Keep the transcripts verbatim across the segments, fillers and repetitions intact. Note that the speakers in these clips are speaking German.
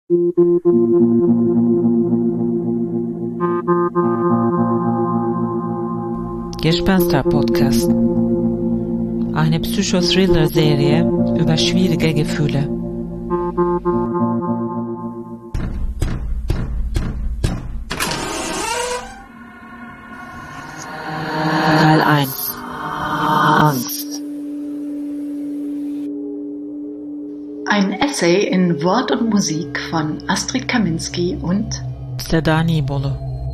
Gespenster-Podcast. Eine Psychothriller-Serie über schwierige Gefühle. Teil eins. Angst. Ein Essay in Wort und Musik von Astrid Kaminski und Seda Nibolu.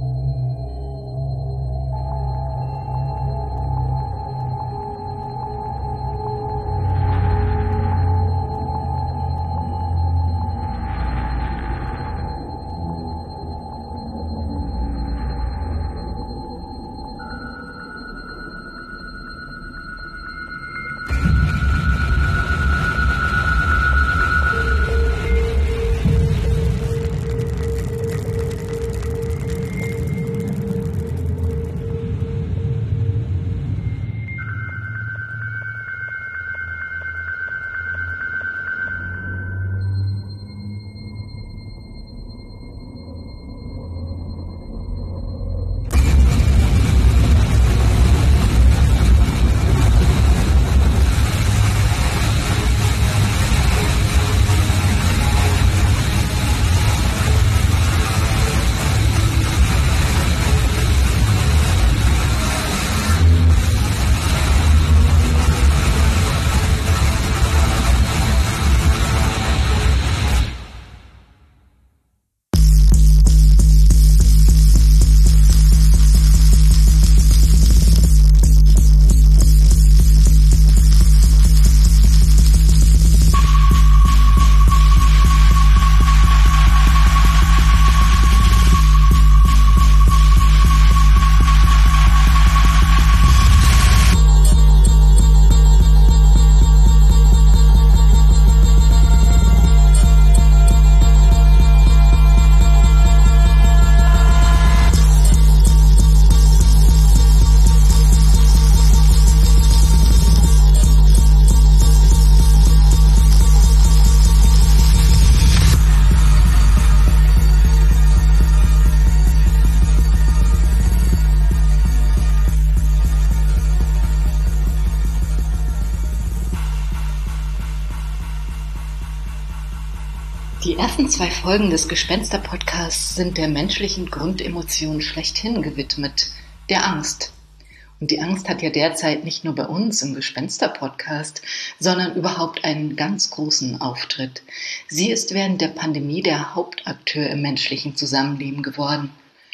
Die ersten zwei Folgen des Gespenster-Podcasts sind der menschlichen Grundemotion schlechthin gewidmet, der Angst. Und die Angst hat ja derzeit nicht nur bei uns im Gespenster-Podcast, sondern überhaupt einen ganz großen Auftritt. Sie ist während der Pandemie der Hauptakteur im menschlichen Zusammenleben geworden.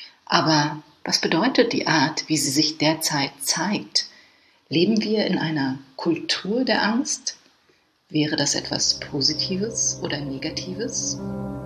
Aber was bedeutet die Art, wie sie sich derzeit zeigt? Leben wir in einer Kultur der Angst? Wäre das etwas Positives oder Negatives?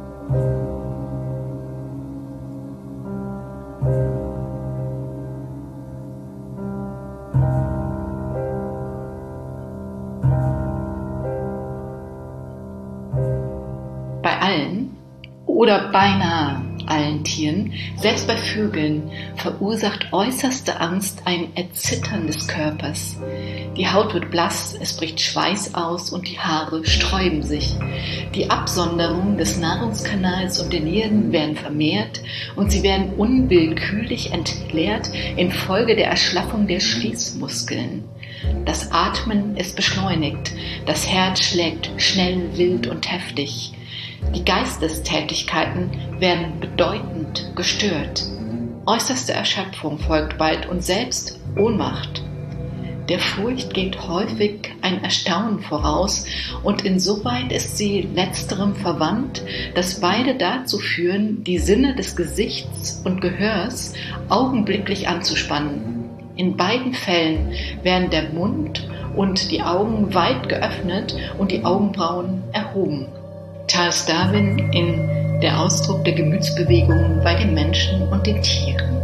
Bei allen oder beinahe allen Tieren, selbst bei Vögeln, verursacht äußerste Angst ein Erzittern des Körpers. Die Haut wird blass, es bricht Schweiß aus und die Haare sträuben sich. Die Absonderungen des Nahrungskanals und der Nieren werden vermehrt und sie werden unwillkürlich entleert infolge der Erschlaffung der Schließmuskeln. Das Atmen ist beschleunigt, das Herz schlägt schnell, wild und heftig. Die Geistestätigkeiten werden bedeutend gestört. Äußerste Erschöpfung folgt bald und selbst Ohnmacht. Der Furcht geht häufig ein Erstaunen voraus und insoweit ist sie letzterem verwandt, dass beide dazu führen, die Sinne des Gesichts und Gehörs augenblicklich anzuspannen. In beiden Fällen werden der Mund und die Augen weit geöffnet und die Augenbrauen erhoben. Charles Darwin in Der Ausdruck der Gemütsbewegungen bei den Menschen und den Tieren.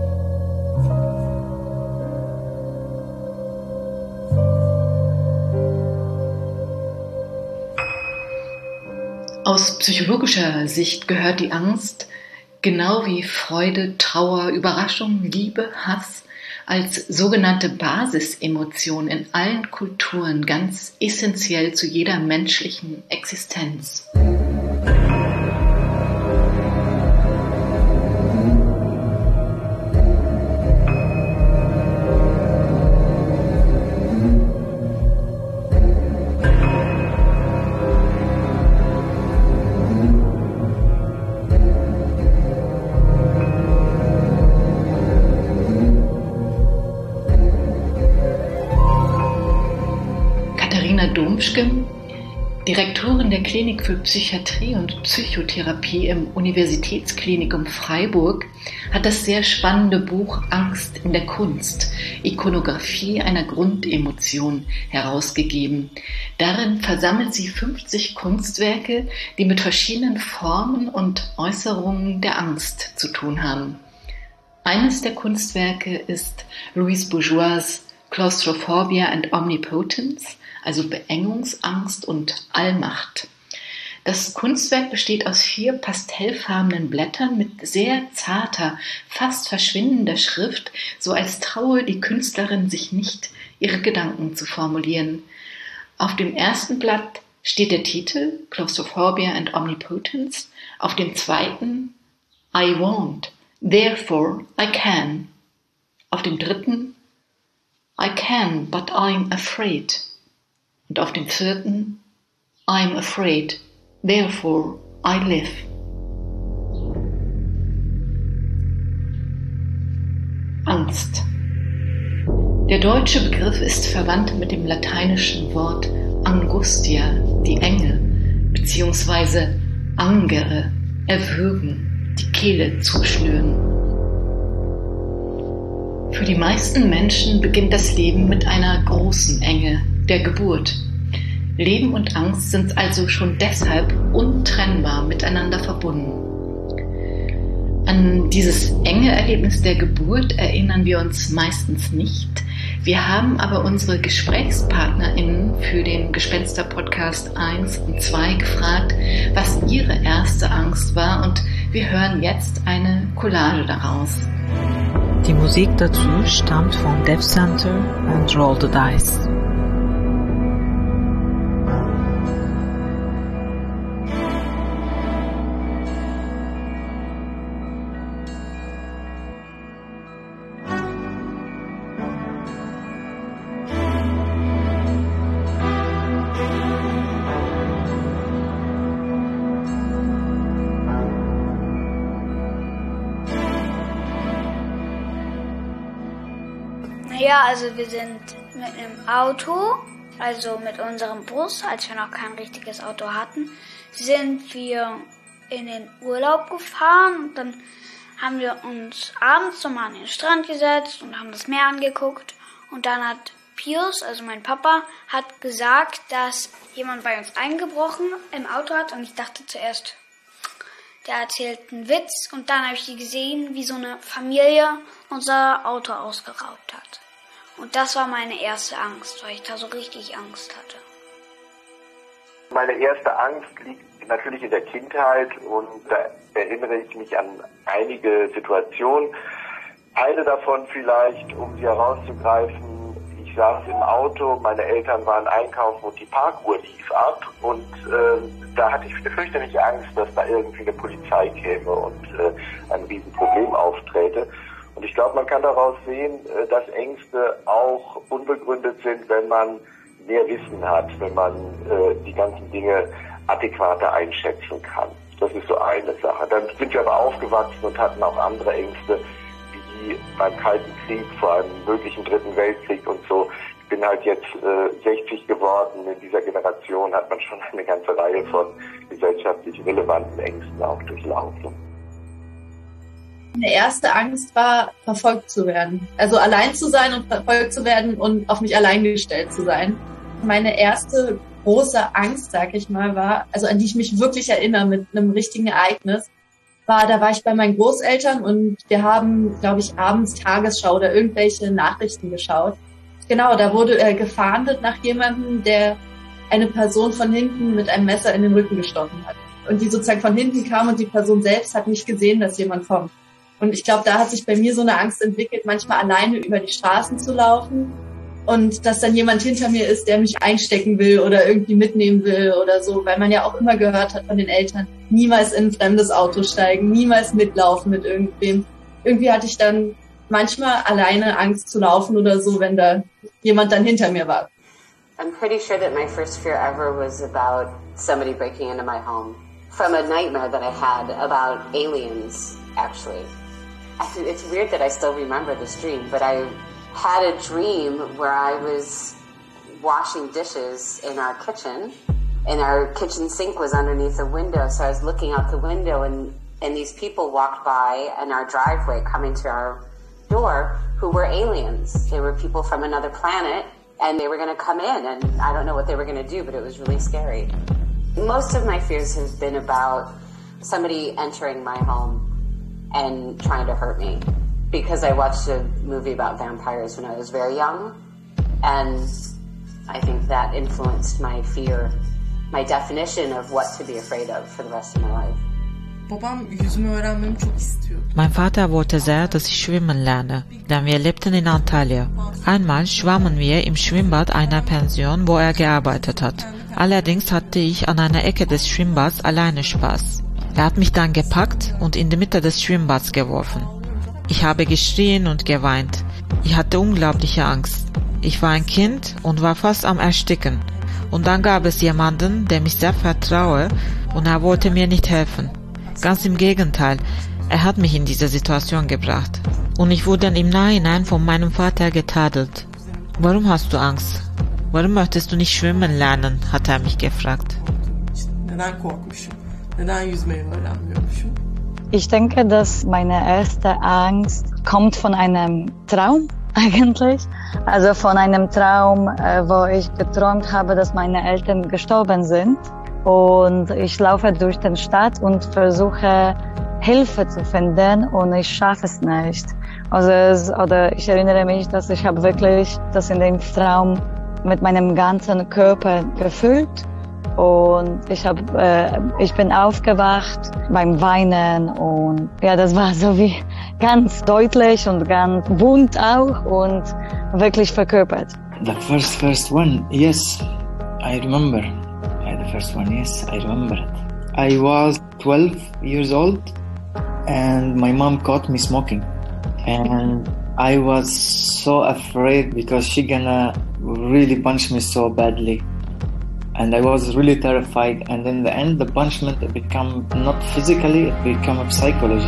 Aus psychologischer Sicht gehört die Angst, genau wie Freude, Trauer, Überraschung, Liebe, Hass, als sogenannte Basisemotion in allen Kulturen ganz essentiell zu jeder menschlichen Existenz. Domschke, Direktorin der Klinik für Psychiatrie und Psychotherapie im Universitätsklinikum Freiburg, hat das sehr spannende Buch Angst in der Kunst, Ikonographie einer Grundemotion herausgegeben. Darin versammelt sie fünfzig Kunstwerke, die mit verschiedenen Formen und Äußerungen der Angst zu tun haben. Eines der Kunstwerke ist Louise Bourgeois' Claustrophobia and Omnipotence, also Beengungsangst und Allmacht. Das Kunstwerk besteht aus vier pastellfarbenen Blättern mit sehr zarter, fast verschwindender Schrift, so als traue die Künstlerin sich nicht, ihre Gedanken zu formulieren. Auf dem ersten Blatt steht der Titel Claustrophobia and Omnipotence, auf dem zweiten I won't, therefore I can, auf dem dritten I can, but I'm afraid. Und auf dem vierten, I'm afraid, therefore I live. Angst. Der deutsche Begriff ist verwandt mit dem lateinischen Wort Angustia, die Enge, beziehungsweise angere, erwürgen, die Kehle zuschnüren. Für die meisten Menschen beginnt das Leben mit einer großen Enge, der Geburt. Leben und Angst sind also schon deshalb untrennbar miteinander verbunden. An dieses enge Erlebnis der Geburt erinnern wir uns meistens nicht. Wir haben aber unsere GesprächspartnerInnen für den Gespenster-Podcast eins und zwei gefragt, was ihre erste Angst war, und wir hören jetzt eine Collage daraus. Die Musik dazu stammt von Dev Center und Roll the Dice. Ja, also wir sind mit einem Auto, also mit unserem Bus, als wir noch kein richtiges Auto hatten, sind wir in den Urlaub gefahren. Und dann haben wir uns abends nochmal an den Strand gesetzt und haben das Meer angeguckt. Und dann hat Pius, also mein Papa, hat gesagt, dass jemand bei uns eingebrochen im Auto hat. Und ich dachte zuerst, der erzählt einen Witz. Und dann habe ich die gesehen, wie so eine Familie unser Auto ausgeraubt hat. Und das war meine erste Angst, weil ich da so richtig Angst hatte. Meine erste Angst liegt natürlich in der Kindheit und da erinnere ich mich an einige Situationen. Eine davon vielleicht, um sie herauszugreifen, ich saß im Auto, meine Eltern waren einkaufen und die Parkuhr lief ab und äh, da hatte ich fürchterlich Angst, dass da irgendwie eine Polizei käme und äh, ein Riesenproblem aufträte. Und ich glaube, man kann daraus sehen, dass Ängste auch unbegründet sind, wenn man mehr Wissen hat, wenn man äh, die ganzen Dinge adäquater einschätzen kann. Das ist so eine Sache. Dann sind wir aber aufgewachsen und hatten auch andere Ängste, wie beim Kalten Krieg, vor einem möglichen Dritten Weltkrieg und so. Ich bin halt jetzt äh, sechzig geworden. In dieser Generation hat man schon eine ganze Reihe von gesellschaftlich relevanten Ängsten auch durchlaufen. Meine erste Angst war, verfolgt zu werden. Also allein zu sein und verfolgt zu werden und auf mich allein gestellt zu sein. Meine erste große Angst, sag ich mal, war, also an die ich mich wirklich erinnere mit einem richtigen Ereignis, war, da war ich bei meinen Großeltern und wir haben, glaube ich, abends Tagesschau oder irgendwelche Nachrichten geschaut. Genau, da wurde äh, gefahndet nach jemandem, der eine Person von hinten mit einem Messer in den Rücken gestochen hat. Und die sozusagen von hinten kam und die Person selbst hat nicht gesehen, dass jemand kommt. Und ich glaube, da hat sich bei mir so eine Angst entwickelt, manchmal alleine über die Straßen zu laufen und dass dann jemand hinter mir ist, der mich einstecken will oder irgendwie mitnehmen will oder so, weil man ja auch immer gehört hat von den Eltern, niemals in ein fremdes Auto steigen, niemals mitlaufen mit irgendwem. Irgendwie hatte ich dann manchmal alleine Angst zu laufen oder so, wenn da jemand dann hinter mir war. I'm pretty sure that my first fear ever was about somebody breaking into my home from a nightmare that I had about aliens, actually. It's weird that I still remember this dream, but I had a dream where I was washing dishes in our kitchen, and our kitchen sink was underneath the window, so I was looking out the window, and, and these people walked by in our driveway coming to our door who were aliens. They were people from another planet, and they were going to come in, and I don't know what they were going to do, but it was really scary. Most of my fears have been about somebody entering my home and trying to hurt me, because I watched a movie about vampires when I was very young, and I think that influenced my fear, my definition of what to be afraid of for the rest of my life. Babam yüzme öğrenmemi çok istiyor. Mein Vater wollte sehr, dass ich schwimmen lerne, denn wir lebten in Antalya. Einmal schwammen wir im Schwimmbad einer Pension, wo er gearbeitet hat. Allerdings hatte ich an einer Ecke des Schwimmbads alleine Spaß. Er hat mich dann gepackt und in die Mitte des Schwimmbads geworfen. Ich habe geschrien und geweint. Ich hatte unglaubliche Angst. Ich war ein Kind und war fast am Ersticken. Und dann gab es jemanden, dem ich sehr vertraue, und er wollte mir nicht helfen. Ganz im Gegenteil, er hat mich in diese Situation gebracht. Und ich wurde im Nachhinein von meinem Vater getadelt. Warum hast du Angst? Warum möchtest du nicht schwimmen lernen? Hat er mich gefragt. Neden korkmuşum? Neden yüzmeyi öğrenmiyormuşum? Ich denke, dass meine erste Angst kommt von einem Traum eigentlich. Also von einem Traum, wo ich geträumt habe, dass meine Eltern gestorben sind. Und ich laufe durch die Stadt und versuche Hilfe zu finden und ich schaffe es nicht. Also es, oder ich erinnere mich, dass ich habe wirklich das in dem Traum mit meinem ganzen Körper gefühlt. Und ich hab, äh, ich bin aufgewacht beim Weinen und ja, das war so wie ganz deutlich und ganz bunt auch und wirklich verkörpert. The first first one, yes, I remember. The first one, yes, I remember it. I was twelve years old and my mom caught me smoking. And I was so afraid because she gonna really punch me so badly. And I was really terrified. And in the end, the punishment became not physically, it became a psychology.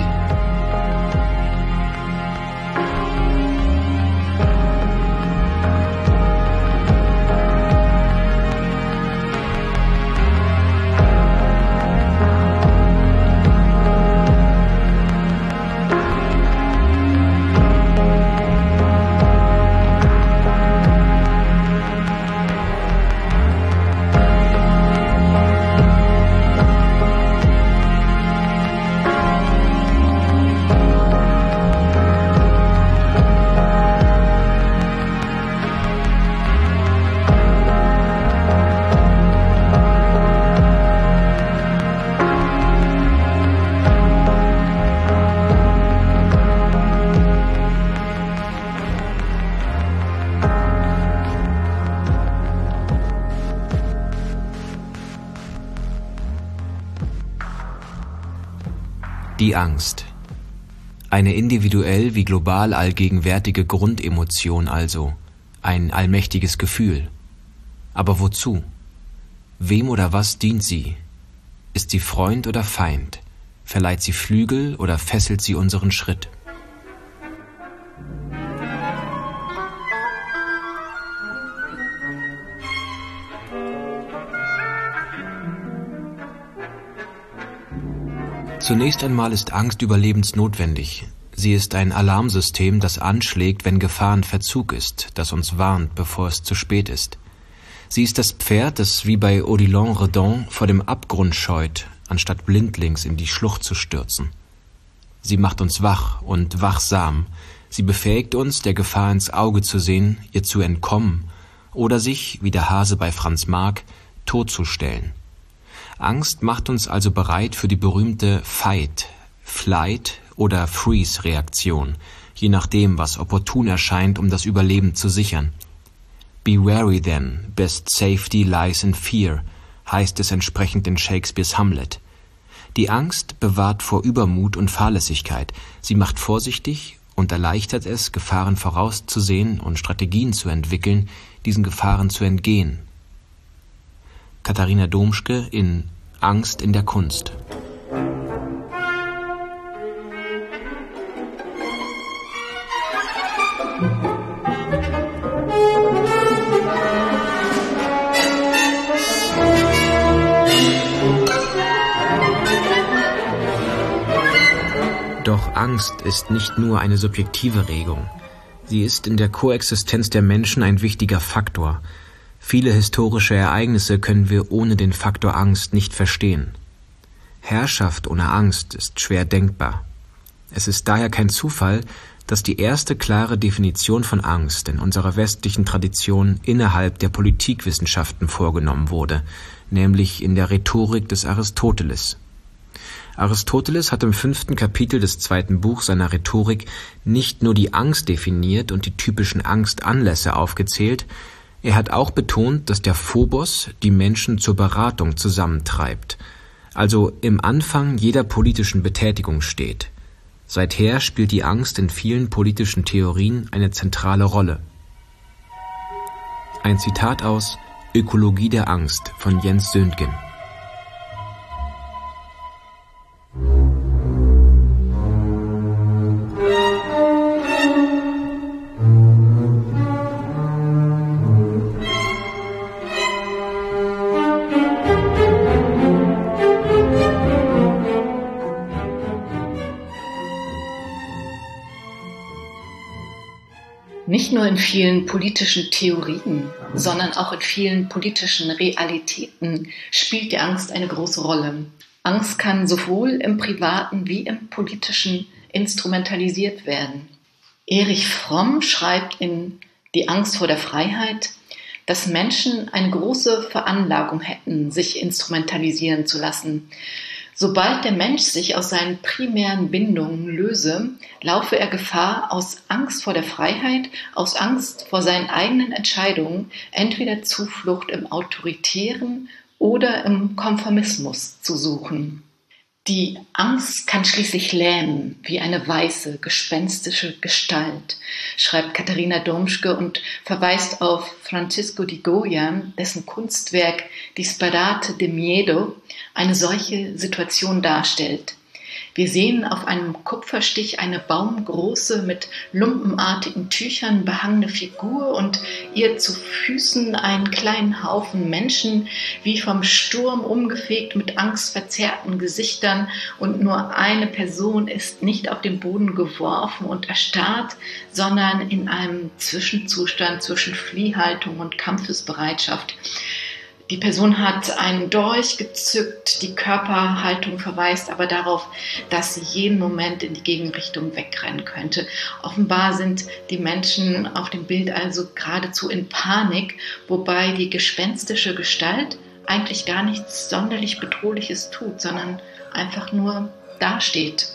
Die Angst. Eine individuell wie global allgegenwärtige Grundemotion also, ein allmächtiges Gefühl. Aber wozu? Wem oder was dient sie? Ist sie Freund oder Feind? Verleiht sie Flügel oder fesselt sie unseren Schritt? Zunächst einmal ist Angst überlebensnotwendig. Sie ist ein Alarmsystem, das anschlägt, wenn Gefahr in Verzug ist, das uns warnt, bevor es zu spät ist. Sie ist das Pferd, das wie bei Odilon Redon vor dem Abgrund scheut, anstatt blindlings in die Schlucht zu stürzen. Sie macht uns wach und wachsam. Sie befähigt uns, der Gefahr ins Auge zu sehen, ihr zu entkommen oder sich, wie der Hase bei Franz Marc, totzustellen. Angst macht uns also bereit für die berühmte Fight, Flight oder Freeze-Reaktion, je nachdem, was opportun erscheint, um das Überleben zu sichern. Be wary then, best safety lies in fear, heißt es entsprechend in Shakespeares Hamlet. Die Angst bewahrt vor Übermut und Fahrlässigkeit. Sie macht vorsichtig und erleichtert es, Gefahren vorauszusehen und Strategien zu entwickeln, diesen Gefahren zu entgehen. Katharina Domschke in Angst in der Kunst. Doch Angst ist nicht nur eine subjektive Regung. Sie ist in der Koexistenz der Menschen ein wichtiger Faktor. Viele historische Ereignisse können wir ohne den Faktor Angst nicht verstehen. Herrschaft ohne Angst ist schwer denkbar. Es ist daher kein Zufall, dass die erste klare Definition von Angst in unserer westlichen Tradition innerhalb der Politikwissenschaften vorgenommen wurde, nämlich in der Rhetorik des Aristoteles. Aristoteles hat im fünften Kapitel des zweiten Buchs seiner Rhetorik nicht nur die Angst definiert und die typischen Angstanlässe aufgezählt, er hat auch betont, dass der Phobos die Menschen zur Beratung zusammentreibt, also im Anfang jeder politischen Betätigung steht. Seither spielt die Angst in vielen politischen Theorien eine zentrale Rolle. Ein Zitat aus Ökologie der Angst von Jens Söntgen. Nicht nur in vielen politischen Theorien, sondern auch in vielen politischen Realitäten spielt die Angst eine große Rolle. Angst kann sowohl im Privaten wie im Politischen instrumentalisiert werden. Erich Fromm schreibt in Die Angst vor der Freiheit, dass Menschen eine große Veranlagung hätten, sich instrumentalisieren zu lassen. Sobald der Mensch sich aus seinen primären Bindungen löse, laufe er Gefahr, aus Angst vor der Freiheit, aus Angst vor seinen eigenen Entscheidungen, entweder Zuflucht im Autoritären oder im Konformismus zu suchen. Die Angst kann schließlich lähmen, wie eine weiße, gespenstische Gestalt, schreibt Katharina Domschke und verweist auf Francisco de Goya, dessen Kunstwerk Disparate de Miedo eine solche Situation darstellt. Wir sehen auf einem Kupferstich eine baumgroße, mit lumpenartigen Tüchern behangene Figur und ihr zu Füßen einen kleinen Haufen Menschen, wie vom Sturm umgefegt mit angstverzerrten Gesichtern, und nur eine Person ist nicht auf den Boden geworfen und erstarrt, sondern in einem Zwischenzustand zwischen Fliehhaltung und Kampfesbereitschaft. Die Person hat einen Dolch gezückt, die Körperhaltung verweist aber darauf, dass sie jeden Moment in die Gegenrichtung wegrennen könnte. Offenbar sind die Menschen auf dem Bild also geradezu in Panik, wobei die gespenstische Gestalt eigentlich gar nichts sonderlich Bedrohliches tut, sondern einfach nur dasteht.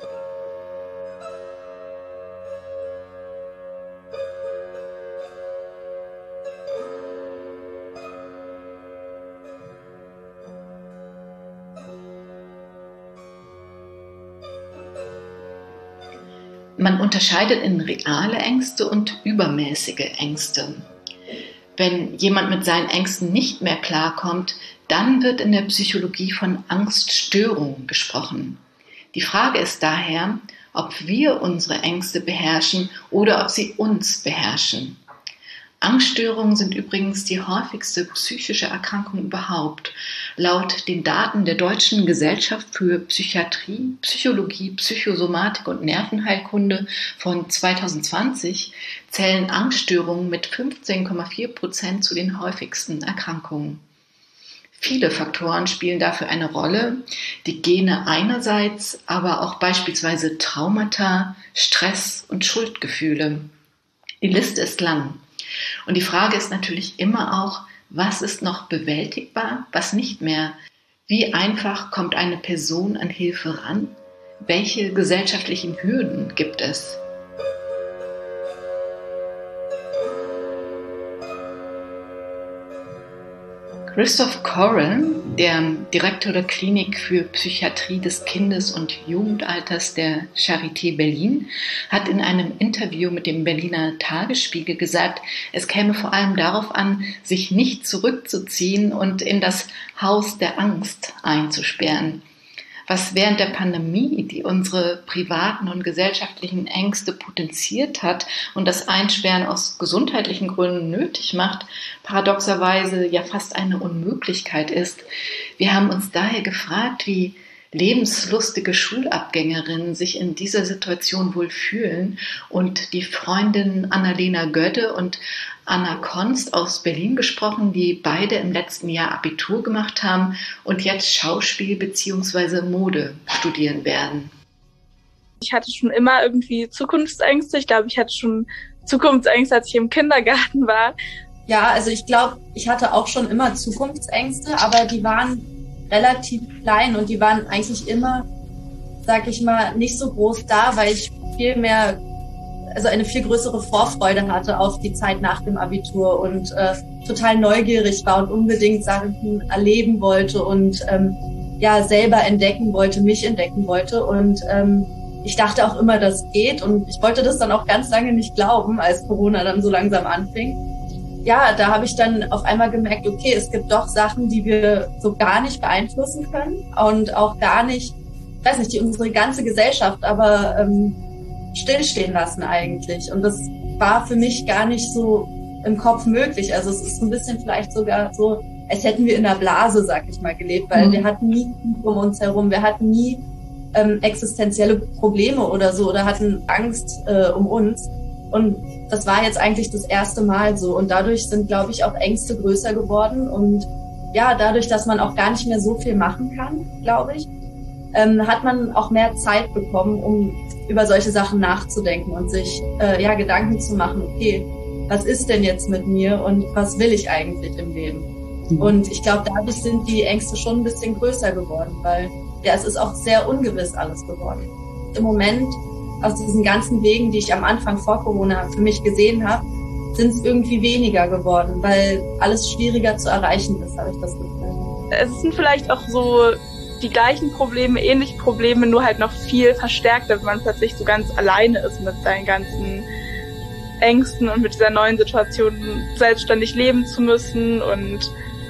Man unterscheidet in reale Ängste und übermäßige Ängste. Wenn jemand mit seinen Ängsten nicht mehr klarkommt, dann wird in der Psychologie von Angststörung gesprochen. Die Frage ist daher, ob wir unsere Ängste beherrschen oder ob sie uns beherrschen. Angststörungen sind übrigens die häufigste psychische Erkrankung überhaupt. Laut den Daten der Deutschen Gesellschaft für Psychiatrie, Psychologie, Psychosomatik und Nervenheilkunde von zwanzig zwanzig zählen Angststörungen mit fünfzehn Komma vier Prozent zu den häufigsten Erkrankungen. Viele Faktoren spielen dafür eine Rolle, die Gene einerseits, aber auch beispielsweise Traumata, Stress und Schuldgefühle. Die Liste ist lang. Und die Frage ist natürlich immer auch, was ist noch bewältigbar, was nicht mehr? Wie einfach kommt eine Person an Hilfe ran? Welche gesellschaftlichen Hürden gibt es? Christoph Correll, der Direktor der Klinik für Psychiatrie des Kindes- und Jugendalters der Charité Berlin, hat in einem Interview mit dem Berliner Tagesspiegel gesagt, es käme vor allem darauf an, sich nicht zurückzuziehen und in das Haus der Angst einzusperren. Was während der Pandemie, die unsere privaten und gesellschaftlichen Ängste potenziert hat und das Einsperren aus gesundheitlichen Gründen nötig macht, paradoxerweise ja fast eine Unmöglichkeit ist. Wir haben uns daher gefragt, wie lebenslustige Schulabgängerinnen sich in dieser Situation wohl fühlen und die Freundinnen Annalena Gödde und Anna Konst aus Berlin gesprochen, die beide im letzten Jahr Abitur gemacht haben und jetzt Schauspiel bzw. Mode studieren werden. Ich hatte schon immer irgendwie Zukunftsängste. Ich glaube, ich hatte schon Zukunftsängste, als ich im Kindergarten war. Ja, also ich glaube, ich hatte auch schon immer Zukunftsängste, aber die waren relativ klein und die waren eigentlich immer, sag ich mal, nicht so groß da, weil ich viel mehr, also eine viel größere Vorfreude hatte auf die Zeit nach dem Abitur und äh, total neugierig war und unbedingt Sachen erleben wollte und ähm, ja selber entdecken wollte, mich entdecken wollte und ähm, ich dachte auch immer, das geht und ich wollte das dann auch ganz lange nicht glauben, als Corona dann so langsam anfing. Ja, da habe ich dann auf einmal gemerkt, okay, es gibt doch Sachen, die wir so gar nicht beeinflussen können und auch gar nicht, ich weiß nicht, die unsere ganze Gesellschaft aber ähm, stillstehen lassen eigentlich. Und das war für mich gar nicht so im Kopf möglich. Also es ist ein bisschen vielleicht sogar so, als hätten wir in einer Blase, sag ich mal, gelebt, weil mhm. wir hatten nie um uns herum, wir hatten nie ähm, existenzielle Probleme oder so oder hatten Angst äh, um uns. Und das war jetzt eigentlich das erste Mal so. Und dadurch sind, glaube ich, auch Ängste größer geworden. Und ja, dadurch, dass man auch gar nicht mehr so viel machen kann, glaube ich, ähm, hat man auch mehr Zeit bekommen, um über solche Sachen nachzudenken und sich äh, ja Gedanken zu machen, okay, was ist denn jetzt mit mir und was will ich eigentlich im Leben? Mhm. Und ich glaube, dadurch sind die Ängste schon ein bisschen größer geworden, weil ja, es ist auch sehr ungewiss alles geworden. Im Moment aus diesen ganzen Wegen, die ich am Anfang vor Corona für mich gesehen habe, sind es irgendwie weniger geworden, weil alles schwieriger zu erreichen ist, habe ich das Gefühl. Es sind vielleicht auch so die gleichen Probleme, ähnliche Probleme, nur halt noch viel verstärkter, wenn man plötzlich so ganz alleine ist mit seinen ganzen Ängsten und mit dieser neuen Situation selbstständig leben zu müssen und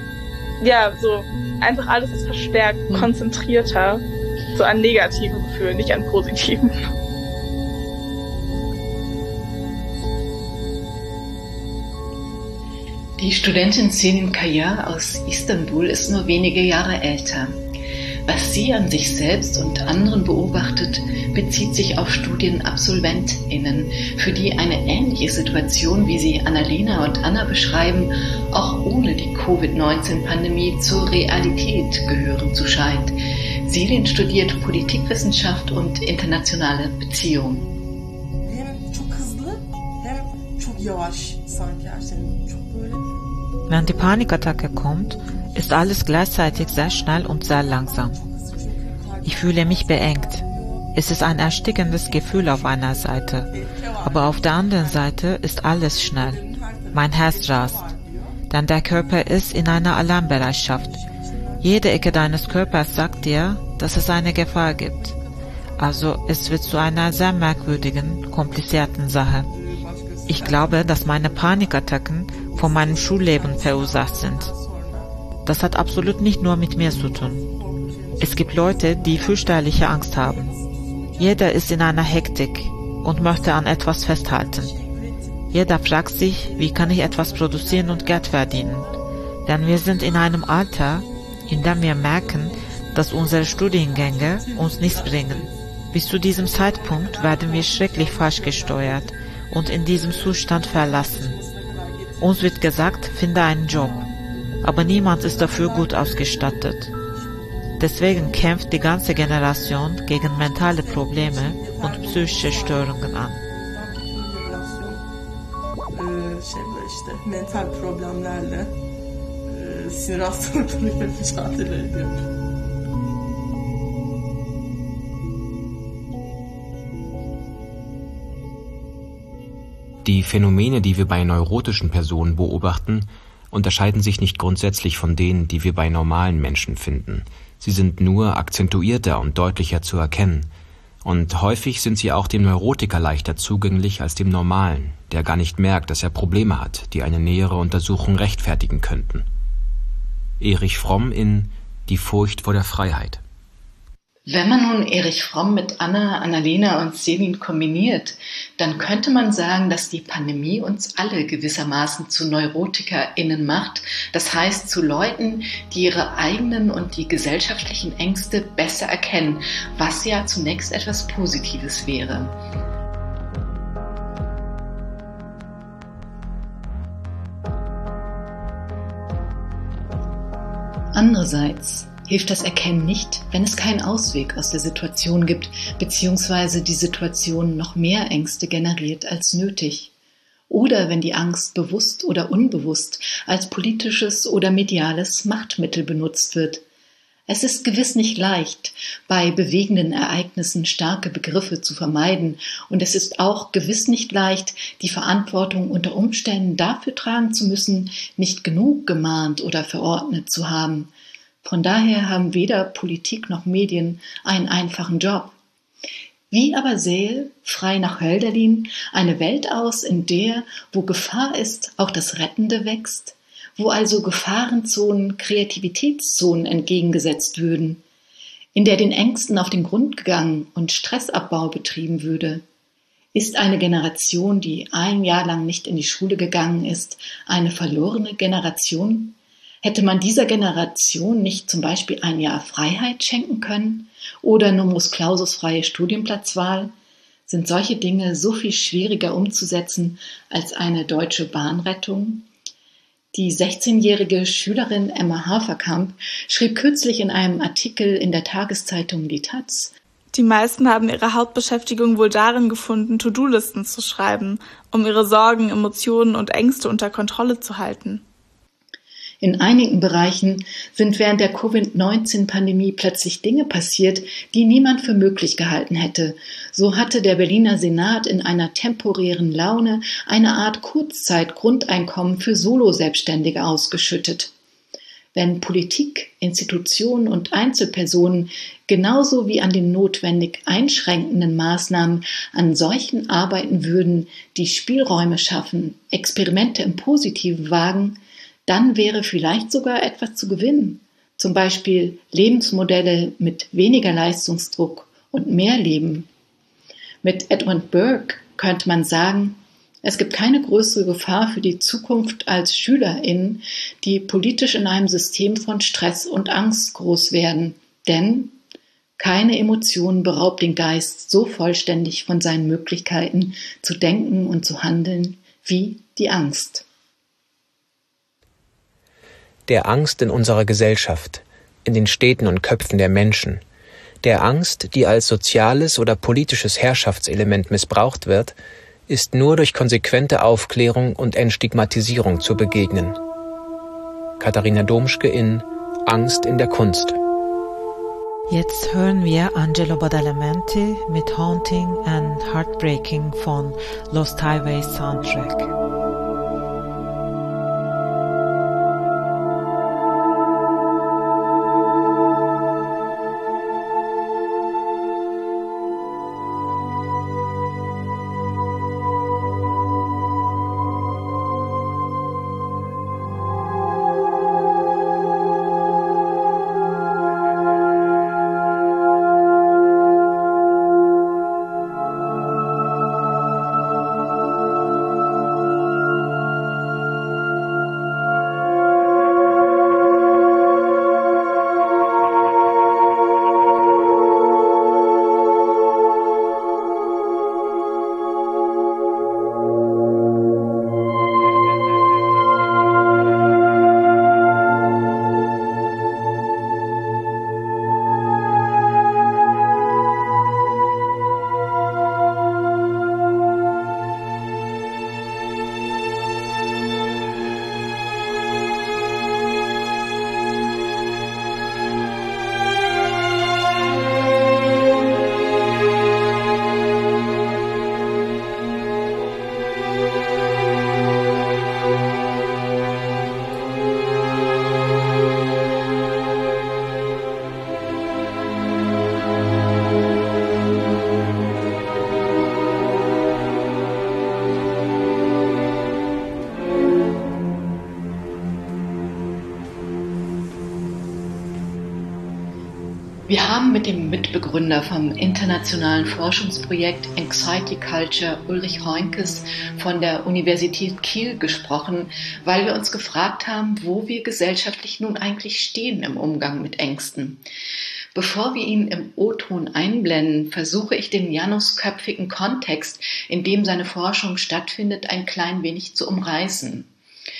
ja, so einfach alles ist verstärkt, mhm. konzentrierter, so an negativen Gefühlen, nicht an positiven. Die Studentin Selin Kaya aus Istanbul ist nur wenige Jahre älter. Was sie an sich selbst und anderen beobachtet, bezieht sich auf StudienabsolventInnen, für die eine ähnliche Situation, wie sie Annalena und Anna beschreiben, auch ohne die Covid neunzehn Pandemie zur Realität gehören zu scheint. Selin studiert Politikwissenschaft und internationale Beziehungen. Wenn die Panikattacke kommt, ist alles gleichzeitig sehr schnell und sehr langsam. Ich fühle mich beengt. Es ist ein erstickendes Gefühl auf einer Seite, aber auf der anderen Seite ist alles schnell. Mein Herz rast, denn der Körper ist in einer Alarmbereitschaft. Jede Ecke deines Körpers sagt dir, dass es eine Gefahr gibt. Also es wird zu einer sehr merkwürdigen, komplizierten Sache. Ich glaube, dass meine Panikattacken von meinem Schulleben verursacht sind. Das hat absolut nicht nur mit mir zu tun. Es gibt Leute, die fürchterliche Angst haben. Jeder ist in einer Hektik und möchte an etwas festhalten. Jeder fragt sich, wie kann ich etwas produzieren und Geld verdienen? Denn wir sind in einem Alter, in dem wir merken, dass unsere Studiengänge uns nichts bringen. Bis zu diesem Zeitpunkt werden wir schrecklich falsch gesteuert und in diesem Zustand verlassen. Uns wird gesagt, finde einen Job. Aber niemand ist dafür gut ausgestattet. Deswegen kämpft die ganze Generation gegen mentale Probleme und psychische Störungen an. Die Phänomene, die wir bei neurotischen Personen beobachten, unterscheiden sich nicht grundsätzlich von denen, die wir bei normalen Menschen finden. Sie sind nur akzentuierter und deutlicher zu erkennen. Und häufig sind sie auch dem Neurotiker leichter zugänglich als dem Normalen, der gar nicht merkt, dass er Probleme hat, die eine nähere Untersuchung rechtfertigen könnten. Erich Fromm in Die Furcht vor der Freiheit. Wenn man nun Erich Fromm mit Anna, Annalena und Selin kombiniert, dann könnte man sagen, dass die Pandemie uns alle gewissermaßen zu NeurotikerInnen macht. Das heißt zu Leuten, die ihre eigenen und die gesellschaftlichen Ängste besser erkennen, was ja zunächst etwas Positives wäre. Andererseits hilft das Erkennen nicht, wenn es keinen Ausweg aus der Situation gibt, beziehungsweise die Situation noch mehr Ängste generiert als nötig. Oder wenn die Angst bewusst oder unbewusst als politisches oder mediales Machtmittel benutzt wird. Es ist gewiss nicht leicht, bei bewegenden Ereignissen starke Begriffe zu vermeiden, und es ist auch gewiss nicht leicht, die Verantwortung unter Umständen dafür tragen zu müssen, nicht genug gemahnt oder verordnet zu haben. Von daher haben weder Politik noch Medien einen einfachen Job. Wie aber sähe, frei nach Hölderlin, eine Welt aus, in der, wo Gefahr ist, auch das Rettende wächst, wo also Gefahrenzonen Kreativitätszonen entgegengesetzt würden, in der den Ängsten auf den Grund gegangen und Stressabbau betrieben würde? Ist eine Generation, die ein Jahr lang nicht in die Schule gegangen ist, eine verlorene Generation? Hätte man dieser Generation nicht zum Beispiel ein Jahr Freiheit schenken können oder numerus clausus freie Studienplatzwahl? Sind solche Dinge so viel schwieriger umzusetzen als eine deutsche Bahnrettung? Die sechzehnjährige Schülerin Emma Haferkamp schrieb kürzlich in einem Artikel in der Tageszeitung Die Taz: Die meisten haben ihre Hauptbeschäftigung wohl darin gefunden, To-Do-Listen zu schreiben, um ihre Sorgen, Emotionen und Ängste unter Kontrolle zu halten. In einigen Bereichen sind während der Covid neunzehn Pandemie plötzlich Dinge passiert, die niemand für möglich gehalten hätte. So hatte der Berliner Senat in einer temporären Laune eine Art Kurzzeit-Grundeinkommen für Solo-Selbstständige ausgeschüttet. Wenn Politik, Institutionen und Einzelpersonen genauso wie an den notwendig einschränkenden Maßnahmen an solchen arbeiten würden, die Spielräume schaffen, Experimente im Positiven wagen, dann wäre vielleicht sogar etwas zu gewinnen. Zum Beispiel Lebensmodelle mit weniger Leistungsdruck und mehr Leben. Mit Edmund Burke könnte man sagen, es gibt keine größere Gefahr für die Zukunft als SchülerInnen, die politisch in einem System von Stress und Angst groß werden. Denn keine Emotion beraubt den Geist so vollständig von seinen Möglichkeiten zu denken und zu handeln wie die Angst. Der Angst in unserer Gesellschaft, in den Städten und Köpfen der Menschen, der Angst, die als soziales oder politisches Herrschaftselement missbraucht wird, ist nur durch konsequente Aufklärung und Entstigmatisierung zu begegnen. Katharina Domschke in Angst in der Kunst. Jetzt hören wir Angelo Badalamenti mit Haunting and Heartbreaking von Lost Highway Soundtrack. haben mit dem Mitbegründer vom internationalen Forschungsprojekt Anxiety Culture, Ulrich Heunkes von der Universität Kiel, gesprochen, weil wir uns gefragt haben, wo wir gesellschaftlich nun eigentlich stehen im Umgang mit Ängsten. Bevor wir ihn im O-Ton einblenden, versuche ich den janusköpfigen Kontext, in dem seine Forschung stattfindet, ein klein wenig zu umreißen.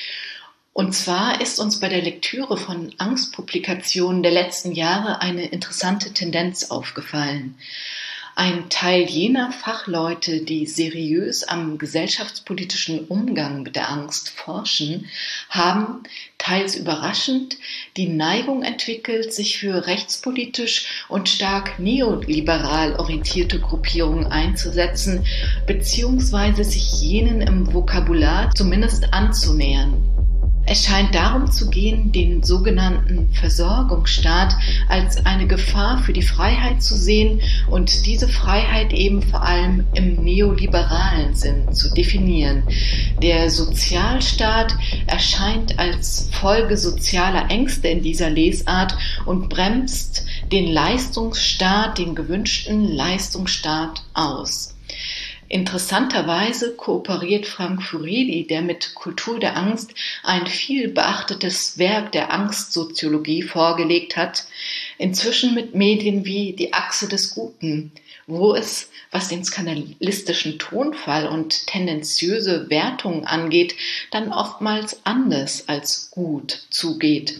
Und zwar ist uns bei der Lektüre von Angstpublikationen der letzten Jahre eine interessante Tendenz aufgefallen. Ein Teil jener Fachleute, die seriös am gesellschaftspolitischen Umgang mit der Angst forschen, haben, teils überraschend, die Neigung entwickelt, sich für rechtspolitisch und stark neoliberal orientierte Gruppierungen einzusetzen, beziehungsweise sich jenen im Vokabular zumindest anzunähern. Es scheint darum zu gehen, den sogenannten Versorgungsstaat als eine Gefahr für die Freiheit zu sehen und diese Freiheit eben vor allem im neoliberalen Sinn zu definieren. Der Sozialstaat erscheint als Folge sozialer Ängste in dieser Lesart und bremst den Leistungsstaat, den gewünschten Leistungsstaat aus. Interessanterweise kooperiert Frank Furedi, der mit Kultur der Angst ein viel beachtetes Werk der Angstsoziologie vorgelegt hat, inzwischen mit Medien wie Die Achse des Guten, wo es, was den skandalistischen Tonfall und tendenziöse Wertungen angeht, dann oftmals anders als gut zugeht.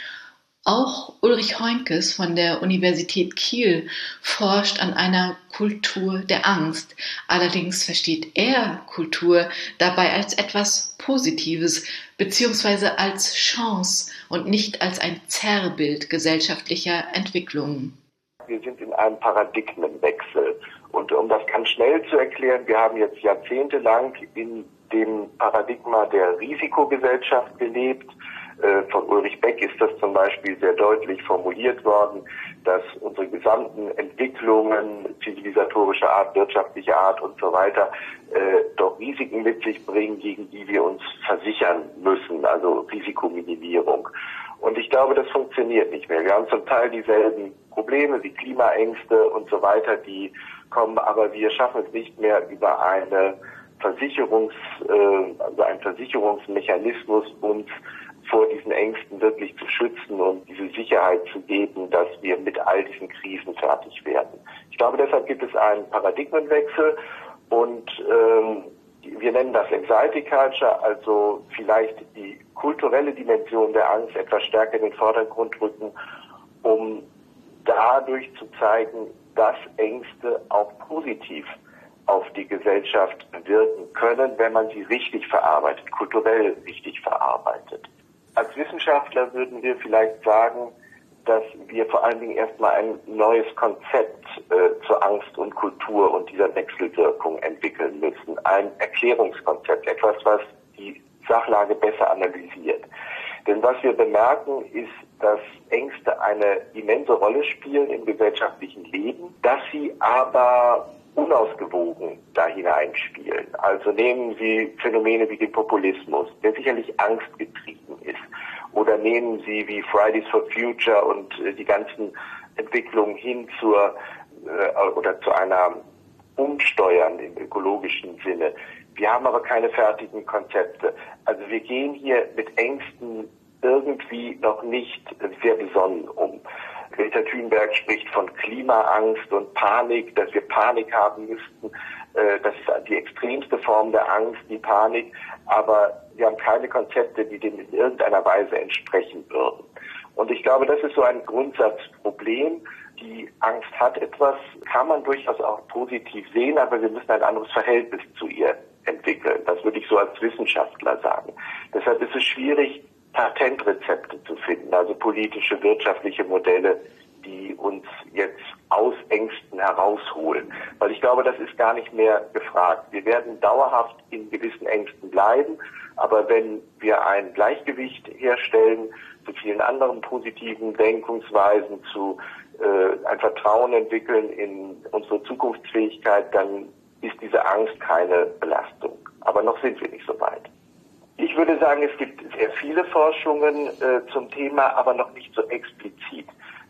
Auch Ulrich Heunkes von der Universität Kiel forscht an einer Kultur der Angst. Allerdings versteht er Kultur dabei als etwas Positives beziehungsweise als Chance und nicht als ein Zerrbild gesellschaftlicher Entwicklungen. Wir sind in einem Paradigmenwechsel. Und um das ganz schnell zu erklären, wir haben jetzt jahrzehntelang in dem Paradigma der Risikogesellschaft gelebt. Von Ulrich Beck ist das zum Beispiel sehr deutlich formuliert worden, dass unsere gesamten Entwicklungen zivilisatorischer Art, wirtschaftlicher Art und so weiter äh, doch Risiken mit sich bringen, gegen die wir uns versichern müssen, also Risikominimierung. Und ich glaube, das funktioniert nicht mehr. Wir haben zum Teil dieselben Probleme wie Klimaängste und so weiter, die kommen, aber wir schaffen es nicht mehr über eine Versicherungs, äh, also einen Versicherungsmechanismus uns vor diesen Ängsten wirklich zu schützen und diese Sicherheit zu geben, dass wir mit all diesen Krisen fertig werden. Ich glaube, deshalb gibt es einen Paradigmenwechsel und ähm, wir nennen das Anxiety Culture, also vielleicht die kulturelle Dimension der Angst etwas stärker in den Vordergrund rücken, um dadurch zu zeigen, dass Ängste auch positiv auf die Gesellschaft wirken können, wenn man sie richtig verarbeitet, kulturell richtig verarbeitet. Als Wissenschaftler würden wir vielleicht sagen, dass wir vor allen Dingen erstmal ein neues Konzept äh, zur Angst und Kultur und dieser Wechselwirkung entwickeln müssen. Ein Erklärungskonzept, etwas, was die Sachlage besser analysiert. Denn was wir bemerken, ist, dass Ängste eine immense Rolle spielen im gesellschaftlichen Leben, dass sie aber unausgewogen da hineinspielen. Also nehmen Sie Phänomene wie den Populismus, der sicherlich angstgetrieben ist. Oder nehmen Sie wie Fridays for Future und äh, die ganzen Entwicklungen hin zur äh, oder zu einer Umsteuern im ökologischen Sinne. Wir haben aber keine fertigen Konzepte. Also wir gehen hier mit Ängsten irgendwie noch nicht sehr besonnen um. Greta Thunberg spricht von Klimaangst und Panik, dass wir Panik haben müssten. Das ist die extremste Form der Angst, die Panik. Aber wir haben keine Konzepte, die dem in irgendeiner Weise entsprechen würden. Und ich glaube, das ist so ein Grundsatzproblem. Die Angst hat etwas, kann man durchaus auch positiv sehen, aber wir müssen ein anderes Verhältnis zu ihr entwickeln. Das würde ich so als Wissenschaftler sagen. Deshalb ist es schwierig, Patentrezepte zu finden, also politische, wirtschaftliche Modelle, die uns jetzt aus Ängsten herausholen. Weil ich glaube, das ist gar nicht mehr gefragt. Wir werden dauerhaft in gewissen Ängsten bleiben, aber wenn wir ein Gleichgewicht herstellen zu vielen anderen positiven Denkungsweisen, zu äh, ein Vertrauen entwickeln in unsere Zukunftsfähigkeit, dann ist diese Angst keine Belastung. Aber noch sind wir nicht so weit. Ich würde sagen, es gibt sehr viele Forschungen äh, zum Thema, aber noch nicht so explizit.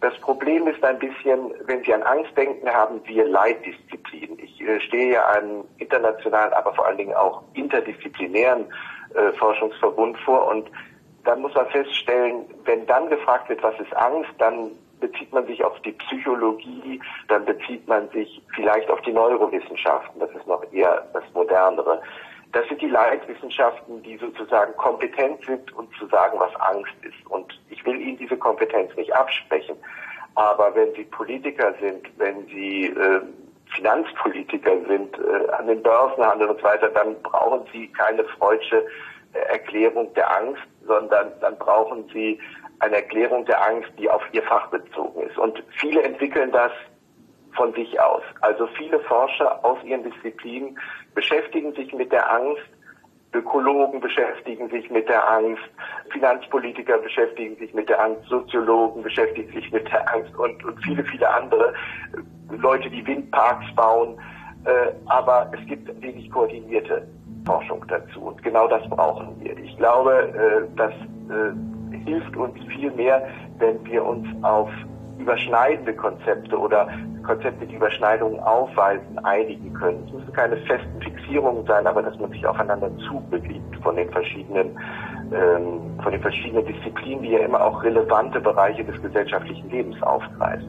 Das Problem ist ein bisschen, wenn Sie an Angst denken, haben wir Leitdisziplinen. Ich äh, stehe ja einem internationalen, aber vor allen Dingen auch interdisziplinären äh, Forschungsverbund vor und dann muss man feststellen, wenn dann gefragt wird, was ist Angst, dann bezieht man sich auf die Psychologie, dann bezieht man sich vielleicht auf die Neurowissenschaften, das ist noch eher das Modernere. Das sind die Leitwissenschaften, die sozusagen kompetent sind, um zu sagen, was Angst ist. Und ich will Ihnen diese Kompetenz nicht absprechen. Aber wenn Sie Politiker sind, wenn Sie äh, Finanzpolitiker sind, äh, an den Börsen handeln und so weiter, dann brauchen Sie keine freudsche äh, Erklärung der Angst, sondern dann brauchen Sie eine Erklärung der Angst, die auf Ihr Fach bezogen ist. Und viele entwickeln das von sich aus. Also viele Forscher aus ihren Disziplinen beschäftigen sich mit der Angst, Ökologen beschäftigen sich mit der Angst, Finanzpolitiker beschäftigen sich mit der Angst, Soziologen beschäftigen sich mit der Angst und, und viele, viele andere Leute, die Windparks bauen. Äh, aber es gibt wenig koordinierte Forschung dazu und genau das brauchen wir. Ich glaube, äh, das äh, hilft uns viel mehr, wenn wir uns auf überschneidende Konzepte oder Konzepte, die Überschneidungen aufweisen, einigen können. Es müssen keine festen Fixierungen sein, aber dass man sich aufeinander zubewegt von den verschiedenen, ähm, von den verschiedenen Disziplinen, die ja immer auch relevante Bereiche des gesellschaftlichen Lebens aufgreifen.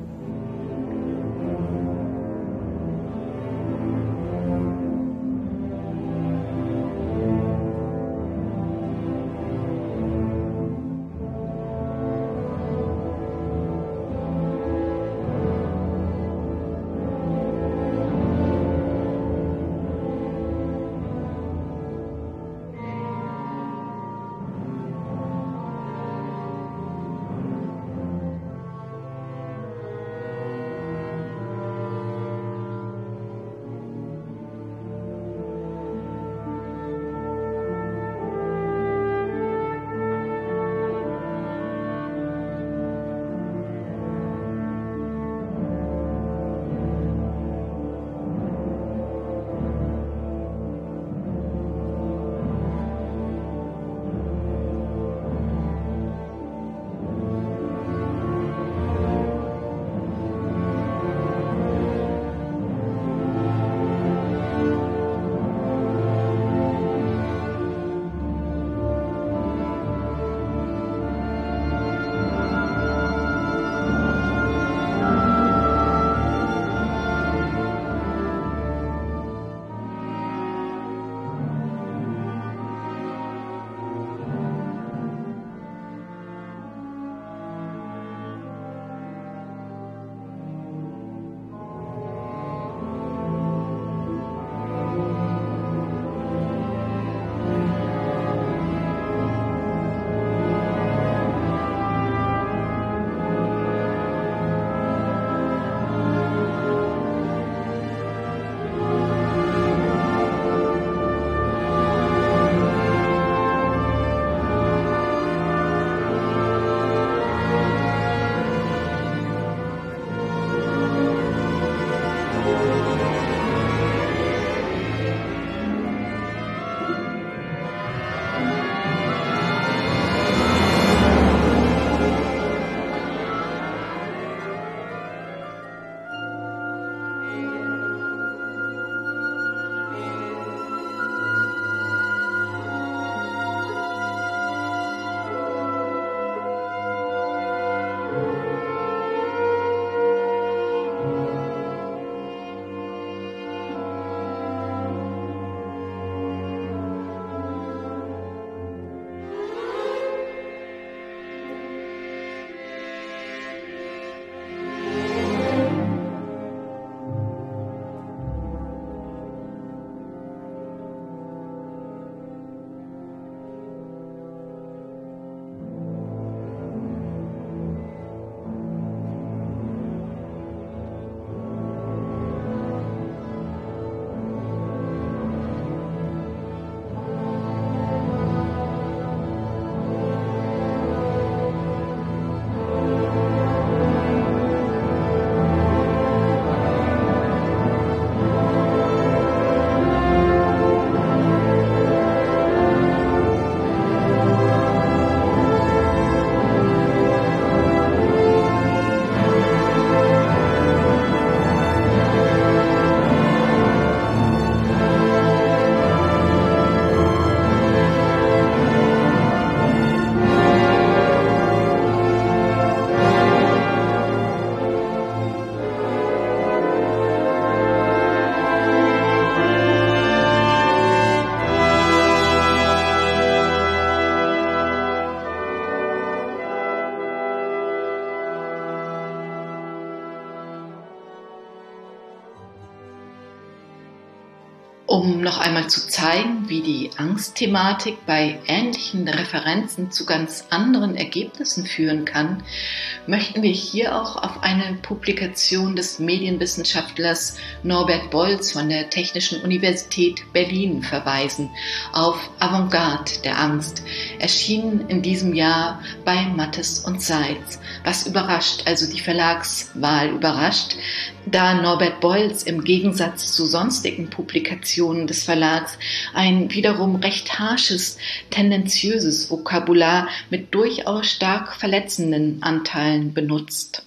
Um noch einmal zu zeigen, wie die Angstthematik bei ähnlichen Referenzen zu ganz anderen Ergebnissen führen kann, möchten wir hier auch auf eine Publikation des Medienwissenschaftlers Norbert Bolz von der Technischen Universität Berlin verweisen, auf Avantgarde der Angst, erschienen in diesem Jahr bei Mattes und Seitz. Was überrascht, also die Verlagswahl überrascht, da Norbert Bolz im Gegensatz zu sonstigen Publikationen des Verlags ein wiederum recht harsches, tendenziöses Vokabular mit durchaus stark verletzenden Anteilen benutzt.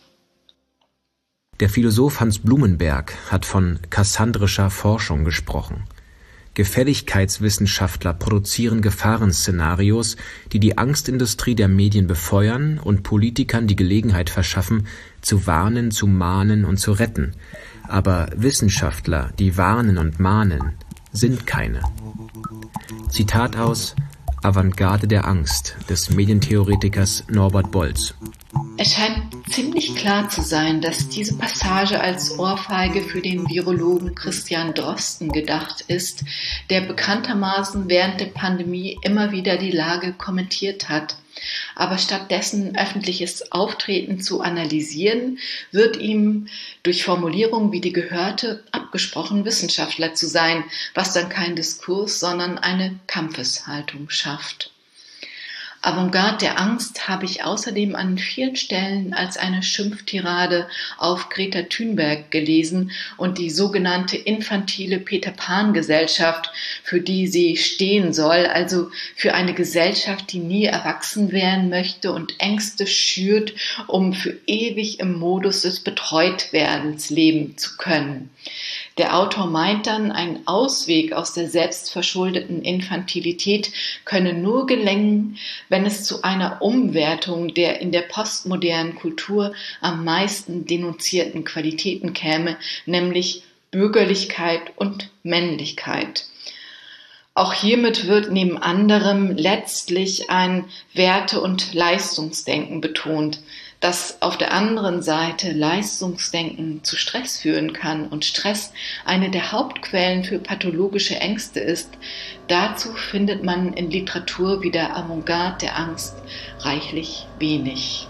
Der Philosoph Hans Blumenberg hat von kassandrischer Forschung gesprochen. Gefälligkeitswissenschaftler produzieren Gefahrenszenarios, die die Angstindustrie der Medien befeuern und Politikern die Gelegenheit verschaffen, zu warnen, zu mahnen und zu retten. Aber Wissenschaftler, die warnen und mahnen, sind keine. Zitat aus Avantgarde der Angst des Medientheoretikers Norbert Bolz. Es scheint ziemlich klar zu sein, dass diese Passage als Ohrfeige für den Virologen Christian Drosten gedacht ist, der bekanntermaßen während der Pandemie immer wieder die Lage kommentiert hat. Aber stattdessen öffentliches Auftreten zu analysieren, wird ihm durch Formulierungen wie die gehörte abgesprochen, Wissenschaftler zu sein, was dann kein Diskurs, sondern eine Kampfeshaltung schafft. Avantgarde der Angst habe ich außerdem an vielen Stellen als eine Schimpftirade auf Greta Thunberg gelesen und die sogenannte infantile Peter-Pan-Gesellschaft, für die sie stehen soll, also für eine Gesellschaft, die nie erwachsen werden möchte und Ängste schürt, um für ewig im Modus des Betreutwerdens leben zu können. Der Autor meint dann, ein Ausweg aus der selbstverschuldeten Infantilität könne nur gelingen, wenn es zu einer Umwertung der in der postmodernen Kultur am meisten denunzierten Qualitäten käme, nämlich Bürgerlichkeit und Männlichkeit. Auch hiermit wird neben anderem letztlich ein Werte- und Leistungsdenken betont, dass auf der anderen Seite Leistungsdenken zu Stress führen kann und Stress eine der Hauptquellen für pathologische Ängste ist. Dazu findet man in Literatur wie der Avantgarde der Angst reichlich wenig.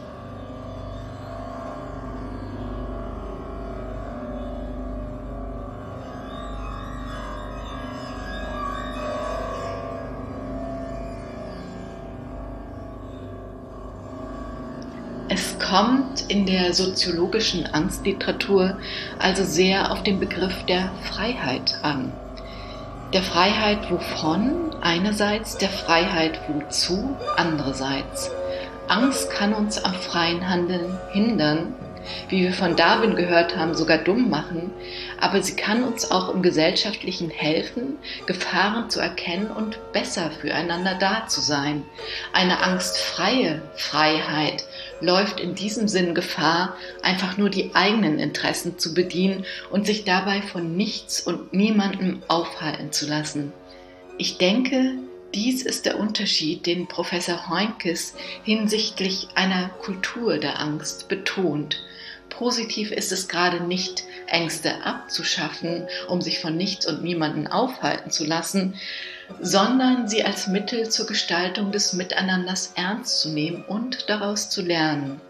Es kommt in der soziologischen Angstliteratur also sehr auf den Begriff der Freiheit an. Der Freiheit wovon? Einerseits, der Freiheit wozu? Andererseits. Angst kann uns am freien Handeln hindern, wie wir von Darwin gehört haben, sogar dumm machen, aber sie kann uns auch im Gesellschaftlichen helfen, Gefahren zu erkennen und besser füreinander da zu sein. Eine angstfreie Freiheit läuft in diesem Sinn Gefahr, einfach nur die eigenen Interessen zu bedienen und sich dabei von nichts und niemandem aufhalten zu lassen. Ich denke, dies ist der Unterschied, den Professor Heunkes hinsichtlich einer Kultur der Angst betont. Positiv ist es gerade nicht, Ängste abzuschaffen, um sich von nichts und niemanden aufhalten zu lassen, sondern sie als Mittel zur Gestaltung des Miteinanders ernst zu nehmen und daraus zu lernen.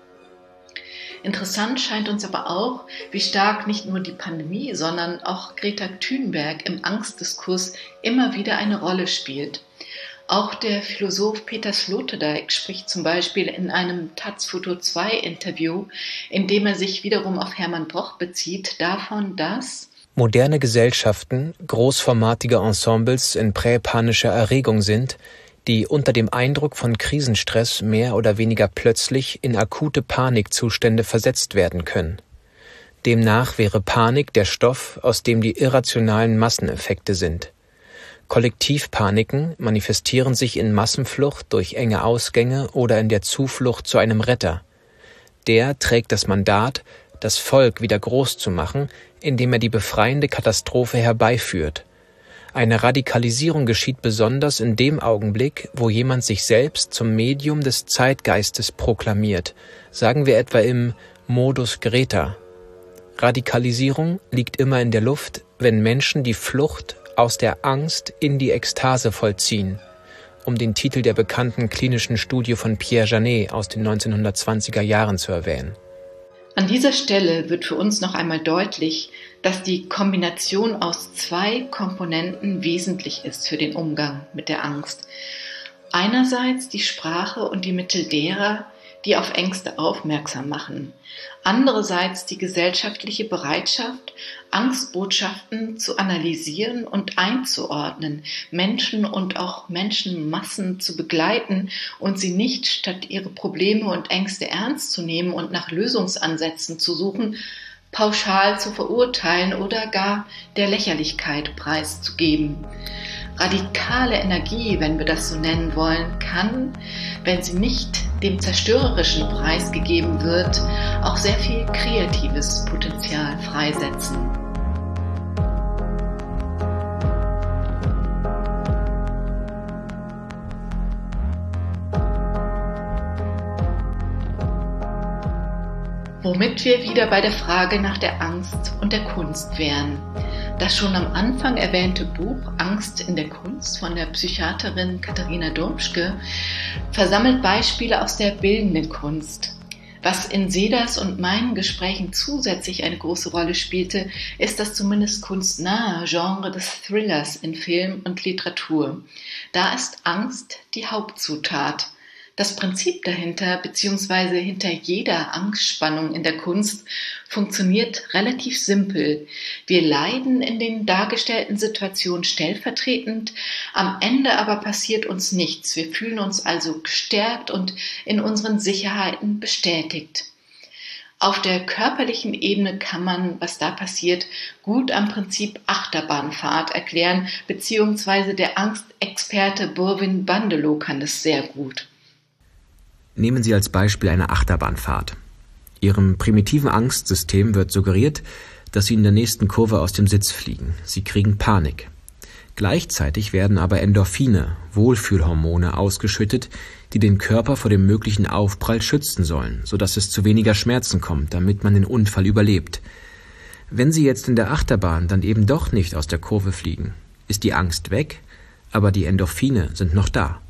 Interessant scheint uns aber auch, wie stark nicht nur die Pandemie, sondern auch Greta Thunberg im Angstdiskurs immer wieder eine Rolle spielt. Auch der Philosoph Peter Sloterdijk spricht zum Beispiel in einem taz Foto zwei Interview, in dem er sich wiederum auf Hermann Broch bezieht, davon, dass moderne Gesellschaften großformatige Ensembles in präpanischer Erregung sind, die unter dem Eindruck von Krisenstress mehr oder weniger plötzlich in akute Panikzustände versetzt werden können. Demnach wäre Panik der Stoff, aus dem die irrationalen Masseneffekte sind. Kollektivpaniken manifestieren sich in Massenflucht durch enge Ausgänge oder in der Zuflucht zu einem Retter. Der trägt das Mandat, das Volk wieder groß zu machen, indem er die befreiende Katastrophe herbeiführt. Eine Radikalisierung geschieht besonders in dem Augenblick, wo jemand sich selbst zum Medium des Zeitgeistes proklamiert, sagen wir etwa im Modus Greta. Radikalisierung liegt immer in der Luft, wenn Menschen die Flucht Aus der Angst in die Ekstase vollziehen, um den Titel der bekannten klinischen Studie von Pierre Janet aus den neunzehnhundertzwanziger Jahren zu erwähnen. An dieser Stelle wird für uns noch einmal deutlich, dass die Kombination aus zwei Komponenten wesentlich ist für den Umgang mit der Angst. Einerseits die Sprache und die Mittel derer, die auf Ängste aufmerksam machen. Andererseits die gesellschaftliche Bereitschaft, Angstbotschaften zu analysieren und einzuordnen, Menschen und auch Menschenmassen zu begleiten und sie nicht, statt ihre Probleme und Ängste ernst zu nehmen und nach Lösungsansätzen zu suchen, pauschal zu verurteilen oder gar der Lächerlichkeit preiszugeben. Radikale Energie, wenn wir das so nennen wollen, kann, wenn sie nicht dem Zerstörerischen preisgegeben wird, auch sehr viel kreatives Potenzial freisetzen. Womit wir wieder bei der Frage nach der Angst und der Kunst wären. Das schon am Anfang erwähnte Buch Angst in der Kunst von der Psychiaterin Katharina Domschke versammelt Beispiele aus der bildenden Kunst. Was in Sedas und meinen Gesprächen zusätzlich eine große Rolle spielte, ist das zumindest kunstnahe Genre des Thrillers in Film und Literatur. Da ist Angst die Hauptzutat. Das Prinzip dahinter bzw. hinter jeder Angstspannung in der Kunst funktioniert relativ simpel. Wir leiden in den dargestellten Situationen stellvertretend, am Ende aber passiert uns nichts. Wir fühlen uns also gestärkt und in unseren Sicherheiten bestätigt. Auf der körperlichen Ebene kann man, was da passiert, gut am Prinzip Achterbahnfahrt erklären, beziehungsweise der Angstexperte Borwin Bandelow kann das sehr gut. Nehmen Sie als Beispiel eine Achterbahnfahrt. Ihrem primitiven Angstsystem wird suggeriert, dass Sie in der nächsten Kurve aus dem Sitz fliegen. Sie kriegen Panik. Gleichzeitig werden aber Endorphine, Wohlfühlhormone, ausgeschüttet, die den Körper vor dem möglichen Aufprall schützen sollen, sodass es zu weniger Schmerzen kommt, damit man den Unfall überlebt. Wenn Sie jetzt in der Achterbahn dann eben doch nicht aus der Kurve fliegen, ist die Angst weg, aber die Endorphine sind noch da.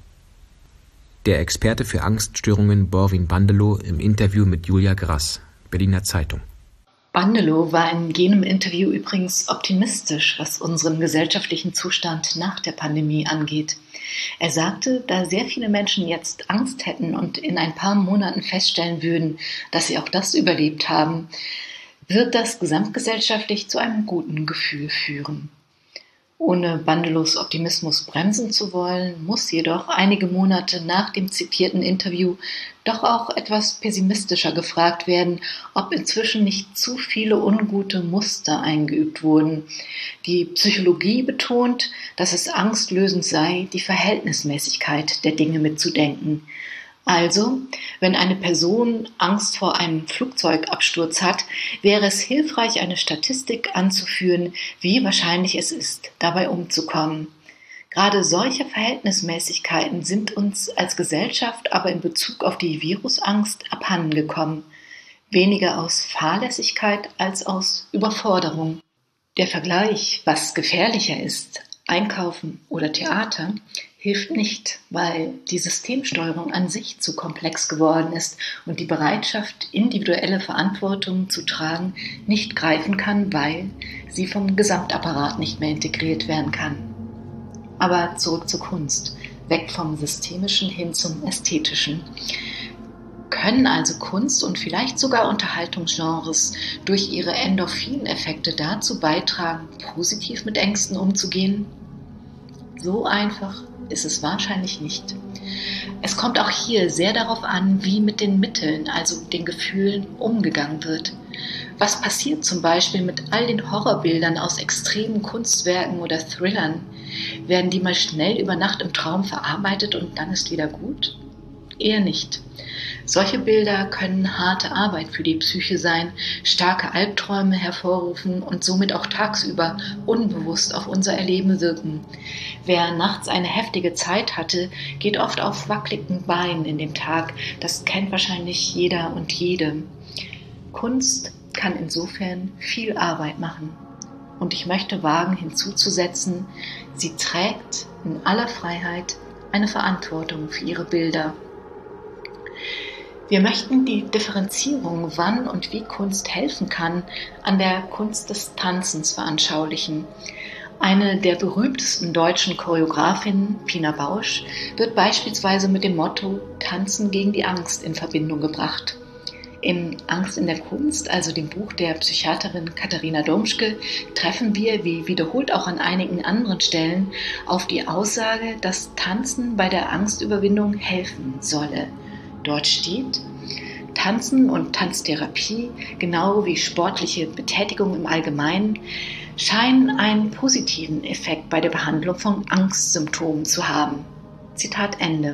Der Experte für Angststörungen Borwin Bandelow im Interview mit Julia Grass, Berliner Zeitung. Bandelow war in jenem Interview übrigens optimistisch, was unseren gesellschaftlichen Zustand nach der Pandemie angeht. Er sagte, da sehr viele Menschen jetzt Angst hätten und in ein paar Monaten feststellen würden, dass sie auch das überlebt haben, wird das gesamtgesellschaftlich zu einem guten Gefühl führen. Ohne Bandelows Optimismus bremsen zu wollen, muss jedoch einige Monate nach dem zitierten Interview doch auch etwas pessimistischer gefragt werden, ob inzwischen nicht zu viele ungute Muster eingeübt wurden. Die Psychologie betont, dass es angstlösend sei, die Verhältnismäßigkeit der Dinge mitzudenken. Also, wenn eine Person Angst vor einem Flugzeugabsturz hat, wäre es hilfreich, eine Statistik anzuführen, wie wahrscheinlich es ist, dabei umzukommen. Gerade solche Verhältnismäßigkeiten sind uns als Gesellschaft aber in Bezug auf die Virusangst abhandengekommen. Weniger aus Fahrlässigkeit als aus Überforderung. Der Vergleich, was gefährlicher ist, Einkaufen oder Theater, hilft nicht, weil die Systemsteuerung an sich zu komplex geworden ist und die Bereitschaft, individuelle Verantwortung zu tragen, nicht greifen kann, weil sie vom Gesamtapparat nicht mehr integriert werden kann. Aber zurück zur Kunst, weg vom Systemischen hin zum Ästhetischen. Können also Kunst und vielleicht sogar Unterhaltungsgenres durch ihre Endorphineffekte dazu beitragen, positiv mit Ängsten umzugehen? So einfach ist es wahrscheinlich nicht. Es kommt auch hier sehr darauf an, wie mit den Mitteln, also den Gefühlen, umgegangen wird. Was passiert zum Beispiel mit all den Horrorbildern aus extremen Kunstwerken oder Thrillern? Werden die mal schnell über Nacht im Traum verarbeitet und dann ist wieder gut? Eher nicht. Solche Bilder können harte Arbeit für die Psyche sein, starke Albträume hervorrufen und somit auch tagsüber unbewusst auf unser Erleben wirken. Wer nachts eine heftige Zeit hatte, geht oft auf wackeligen Beinen in den Tag. Das kennt wahrscheinlich jeder und jede. Kunst kann insofern viel Arbeit machen. Und ich möchte wagen hinzuzusetzen, sie trägt in aller Freiheit eine Verantwortung für ihre Bilder. Wir möchten die Differenzierung, wann und wie Kunst helfen kann, an der Kunst des Tanzens veranschaulichen. Eine der berühmtesten deutschen Choreografinnen, Pina Bausch, wird beispielsweise mit dem Motto Tanzen gegen die Angst in Verbindung gebracht. In Angst in der Kunst, also dem Buch der Psychiaterin Katharina Domschke, treffen wir, wie wiederholt auch an einigen anderen Stellen, auf die Aussage, dass Tanzen bei der Angstüberwindung helfen solle. Dort steht: Tanzen und Tanztherapie, genau wie sportliche Betätigung im Allgemeinen, scheinen einen positiven Effekt bei der Behandlung von Angstsymptomen zu haben. Zitat Ende.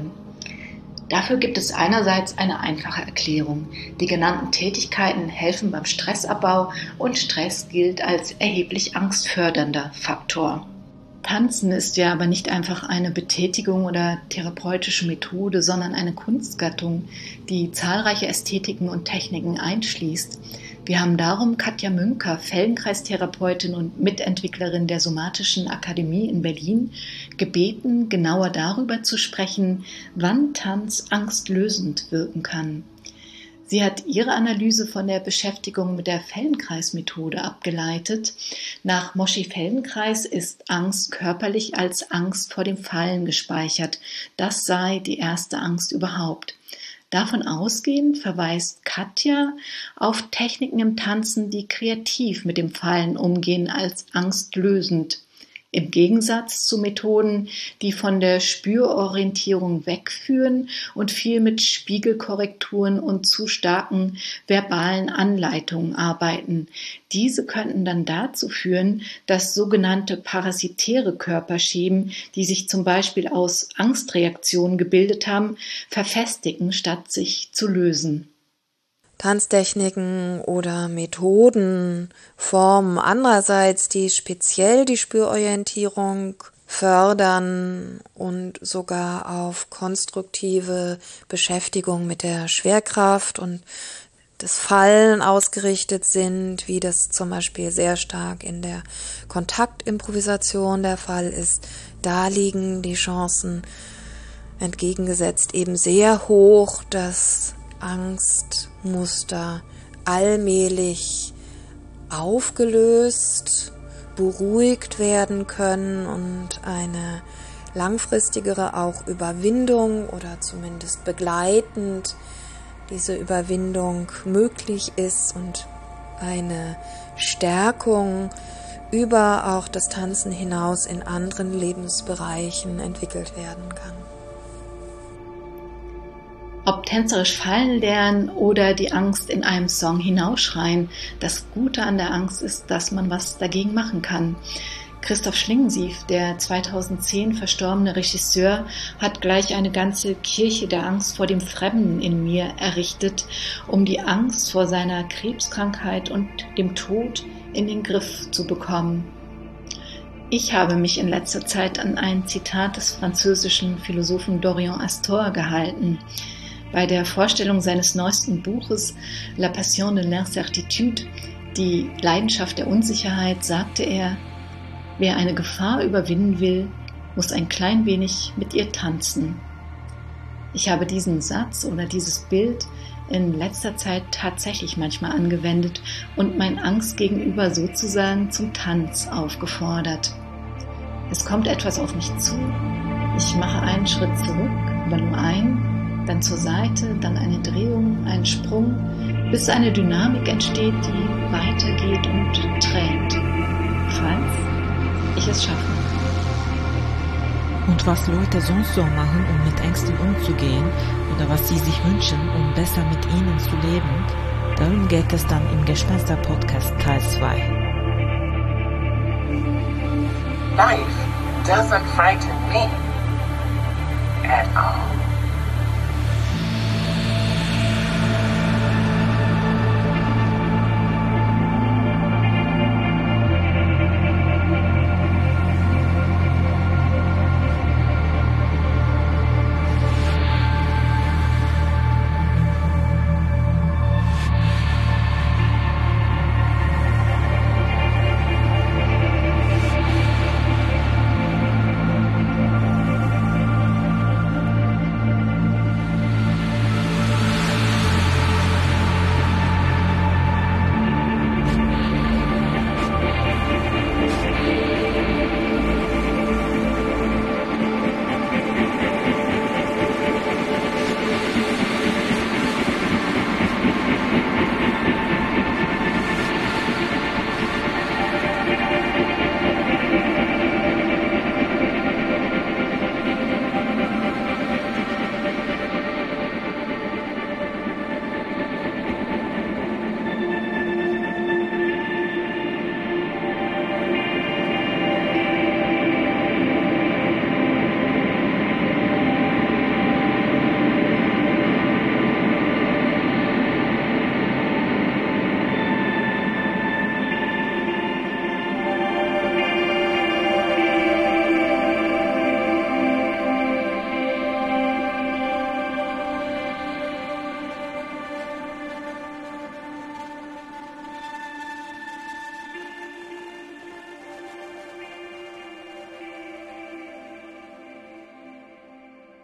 Dafür gibt es einerseits eine einfache Erklärung. Die genannten Tätigkeiten helfen beim Stressabbau und Stress gilt als erheblich angstfördernder Faktor. Tanzen ist ja aber nicht einfach eine Betätigung oder therapeutische Methode, sondern eine Kunstgattung, die zahlreiche Ästhetiken und Techniken einschließt. Wir haben darum Katja Münker, Feldenkreistherapeutin und Mitentwicklerin der Somatischen Akademie in Berlin, gebeten, genauer darüber zu sprechen, wann Tanz angstlösend wirken kann. Sie hat ihre Analyse von der Beschäftigung mit der Feldenkreis-Methode abgeleitet. Nach Moschi Feldenkreis ist Angst körperlich als Angst vor dem Fallen gespeichert. Das sei die erste Angst überhaupt. Davon ausgehend verweist Katja auf Techniken im Tanzen, die kreativ mit dem Fallen umgehen, als angstlösend. Im Gegensatz zu Methoden, die von der Spürorientierung wegführen und viel mit Spiegelkorrekturen und zu starken verbalen Anleitungen arbeiten. Diese könnten dann dazu führen, dass sogenannte parasitäre Körperschemen, die sich zum Beispiel aus Angstreaktionen gebildet haben, verfestigen, statt sich zu lösen. Tanztechniken oder Methoden, Formen andererseits, die speziell die Spürorientierung fördern und sogar auf konstruktive Beschäftigung mit der Schwerkraft und das Fallen ausgerichtet sind, wie das zum Beispiel sehr stark in der Kontaktimprovisation der Fall ist. Da liegen die Chancen entgegengesetzt eben sehr hoch, dass Angstmuster allmählich aufgelöst, beruhigt werden können und eine langfristigere auch Überwindung oder zumindest begleitend diese Überwindung möglich ist und eine Stärkung über auch das Tanzen hinaus in anderen Lebensbereichen entwickelt werden kann. Ob tänzerisch fallen lernen oder die Angst in einem Song hinausschreien, das Gute an der Angst ist, dass man was dagegen machen kann. Christoph Schlingensief, der zweitausendzehn verstorbene Regisseur, hat gleich eine ganze Kirche der Angst vor dem Fremden in mir errichtet, um die Angst vor seiner Krebskrankheit und dem Tod in den Griff zu bekommen. Ich habe mich in letzter Zeit an ein Zitat des französischen Philosophen Dorian Astor gehalten. Bei der Vorstellung seines neuesten Buches La Passion de l'Incertitude, die Leidenschaft der Unsicherheit, sagte er: Wer eine Gefahr überwinden will, muss ein klein wenig mit ihr tanzen. Ich habe diesen Satz oder dieses Bild in letzter Zeit tatsächlich manchmal angewendet und mein Angst gegenüber sozusagen zum Tanz aufgefordert. Es kommt etwas auf mich zu, ich mache einen Schritt zurück, aber nur einen, dann zur Seite, dann eine Drehung, einen Sprung, bis eine Dynamik entsteht, die weitergeht und trägt, falls ich es schaffe. Und was Leute sonst so machen, um mit Ängsten umzugehen oder was sie sich wünschen, um besser mit ihnen zu leben, darum geht es dann im Gespenster-Podcast Teil zwei. Life doesn't frighten me at all.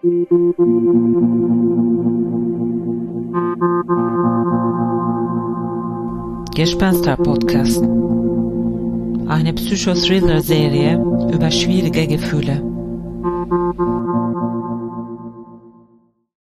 Gespenster-Podcast. Eine Psychothriller-Serie über schwierige Gefühle.